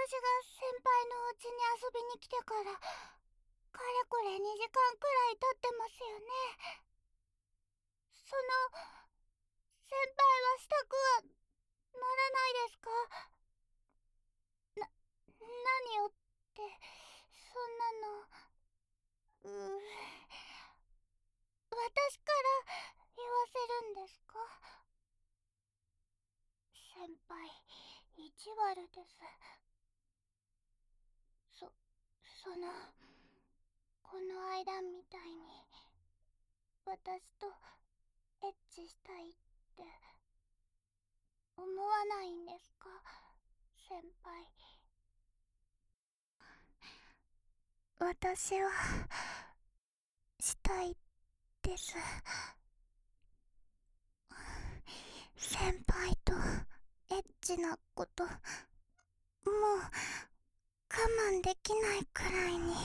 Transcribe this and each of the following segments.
先輩のお家に遊びに来てから、かれこれ2時間くらい経ってますよね。その、先輩はしたくはならないですか？何をって、そんなの、私から言わせるんですか？先輩、意地悪です。この間みたいに、私とエッチしたいって思わないんですか、先輩。私はしたいです。先輩とエッチなこと、もう我慢できないくらいに。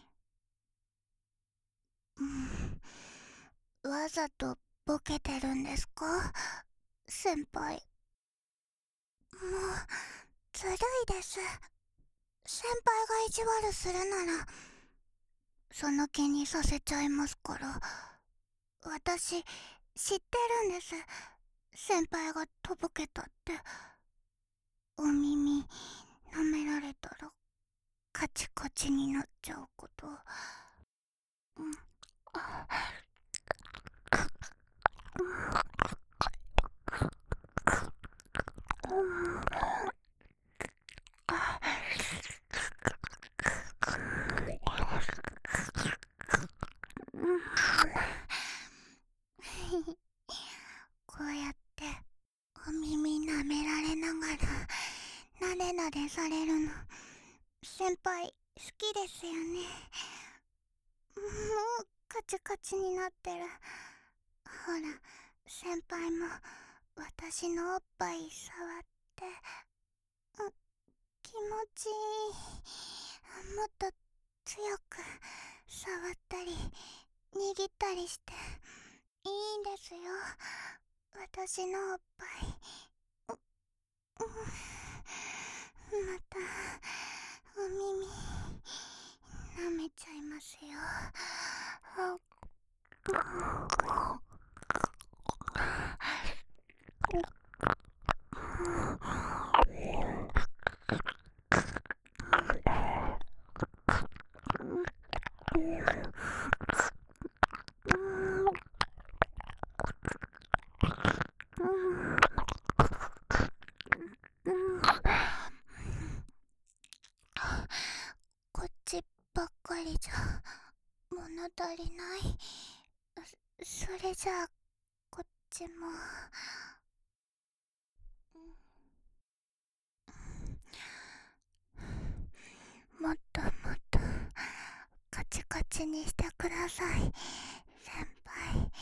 わざとボケてるんですか、先輩。もうずるいです。先輩が意地悪するならその気にさせちゃいますから。私知ってるんです、先輩がとぼけたって。お耳舐められたらカチカチになっちゃうこと。こうやってお耳舐められながらなでなでされるの、先輩好きですよね。もうカチカチになってる。ほら、先輩も私のおっぱい触って。気持ちいい。もっと強く触ったり握ったりしていいんですよ、私のおっぱい。またお耳舐めちゃいますよ。こっちばっかりじゃ物足りない。それじゃあこっちも。もっともっとカチカチにしてください、先輩。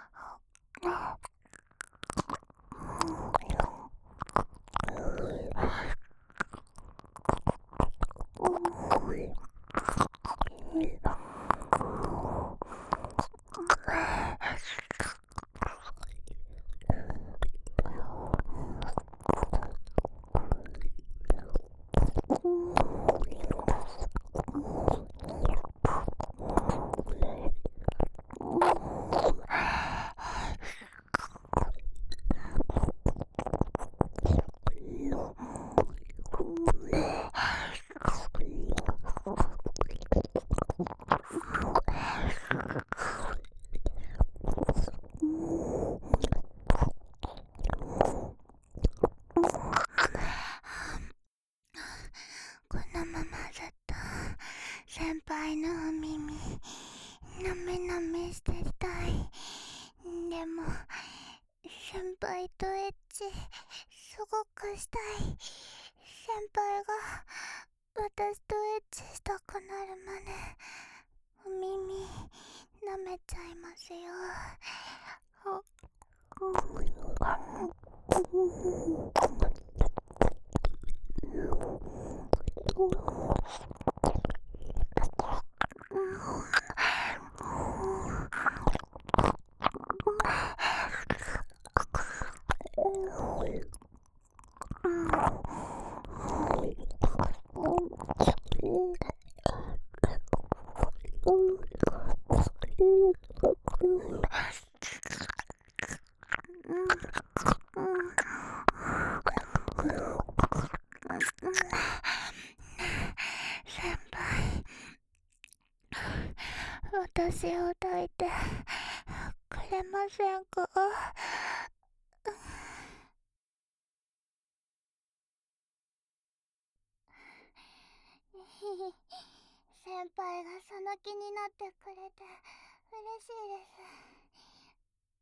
このままずっと先輩のお耳なめなめしてたい。でも先輩とエッチすごくしたい。先輩が私とエッチしたくなるまでお耳なめちゃいますよ。 先輩、私を抱いてくれませんか？先輩がその気になってくれて嬉しいです。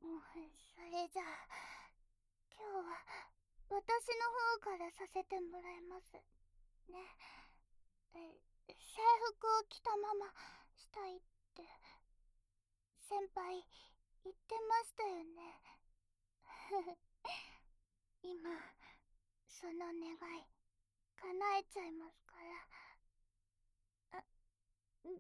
それじゃあ今日は私の方からさせてもらいますね。制服を着たまましたいって先輩言ってましたよね。今その願い叶えちゃいますから。先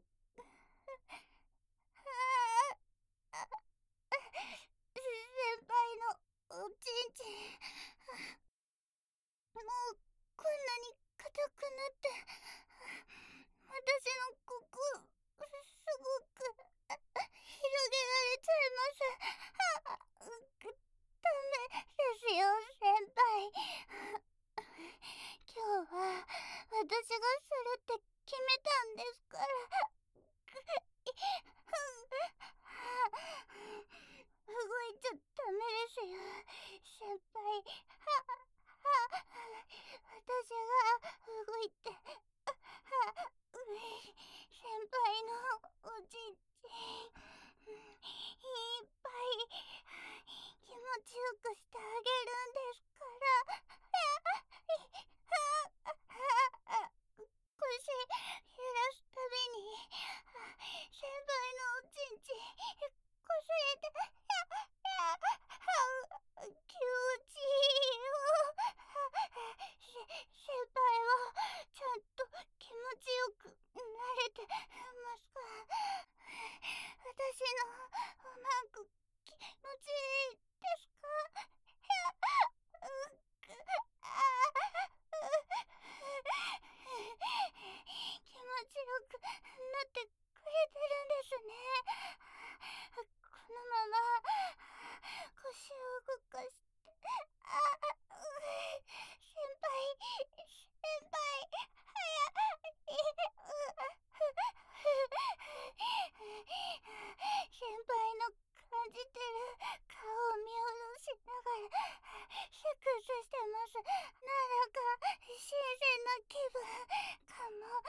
輩のおちんちん、もうこんなに硬くなって、私のここすごく広げられちゃいます。ダメですよ先輩。今日は私がするって決めたんですから。動いちゃダメですよ先輩。私が動いて先輩のおちんちんいっぱい気持ちよくしてあげるんですから。腰揺らすたびに先輩のおちんちんこすれて気持ちいいよ。先輩はちゃんと気持ちよくなれてますか？私のうまく気持ちいいですか？気持ちよくなってくれてるんですね。このまま腰を動かして、先輩、先輩、先輩の感じてる顔を見下ろしながらセックスしてます。なんだか新鮮な気分かも。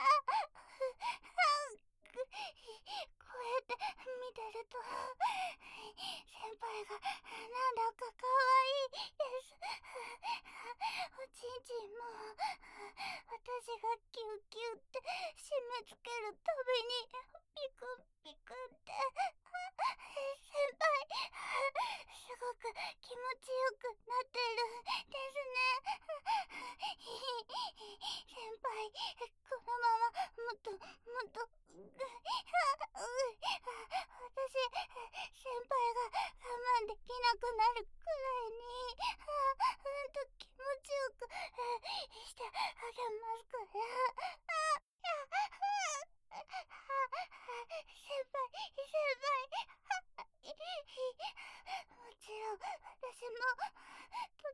こうやって見てると先輩がなんだか可愛いです。おちんちんも私がキュッキュッって締め付けるたびにピクンピクンって先輩すごく気持ちよくなってるんですね。先輩このままもっともっと私先輩が我慢できなくなるくらいに気持ちよくしてあげますから。先輩先輩もちろん私もと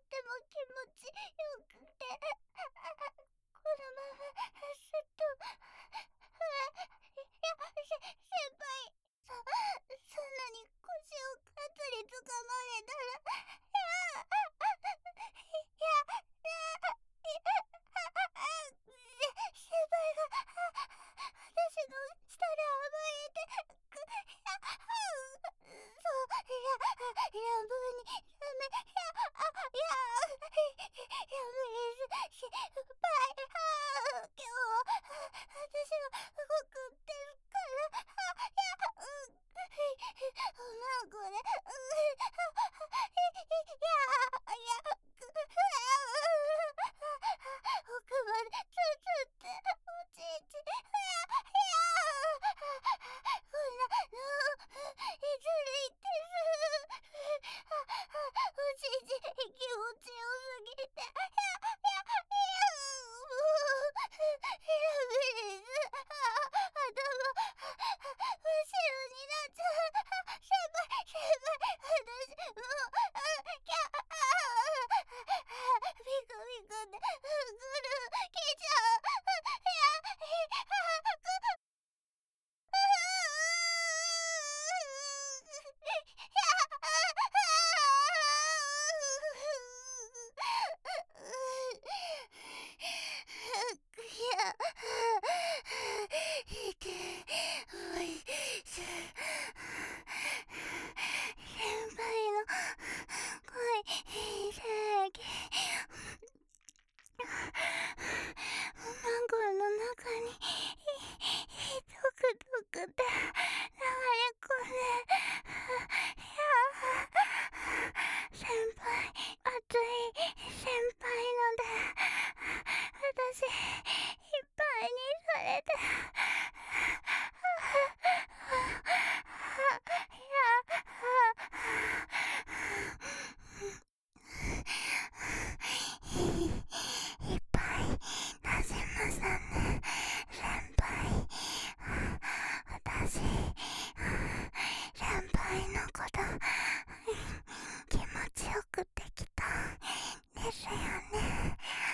ど気持ちよくできたですよね。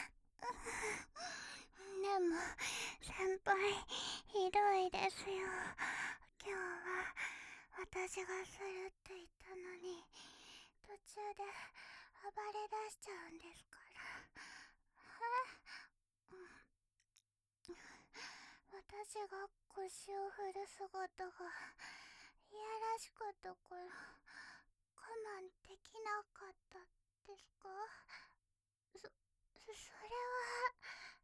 でも先輩ひどいですよ。今日は私がするって言ったのに途中で暴れ出しちゃうんですから。私が腰を振る姿がいやらしかったから我慢できなかったですか？それは、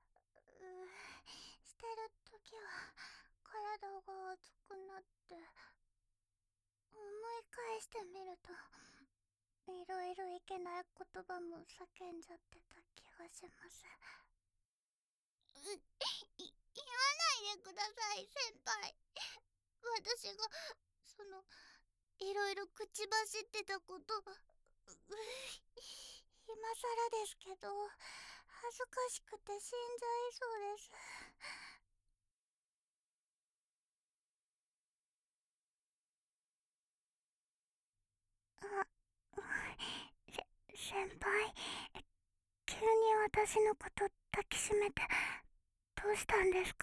してる時は体が熱くなって思い返してみるといろいろいけない言葉も叫んじゃってた気がします。言わないでください先輩。私がいろいろ口走ってたこと今更ですけど恥ずかしくて死んじゃいそうです。あ、先輩、急に私のこと抱きしめてどうしたんですか？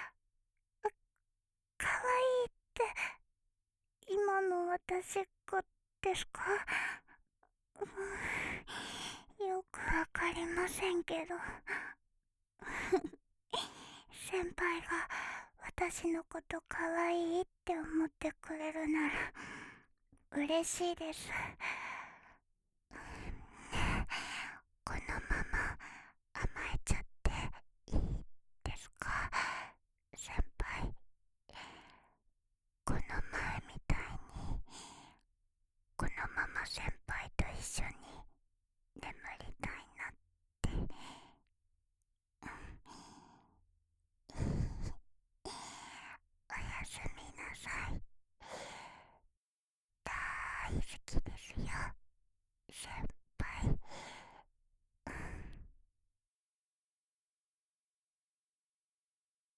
かわいいって今の私がですか？よくわかりませんけど先輩が私のことかわいいって思ってくれるなら嬉しいです。このまま甘えちゃっていいですか？先輩、この前みたいにこのまま先輩と一緒に眠りたいなって。おやすみなさい。大好きですよ先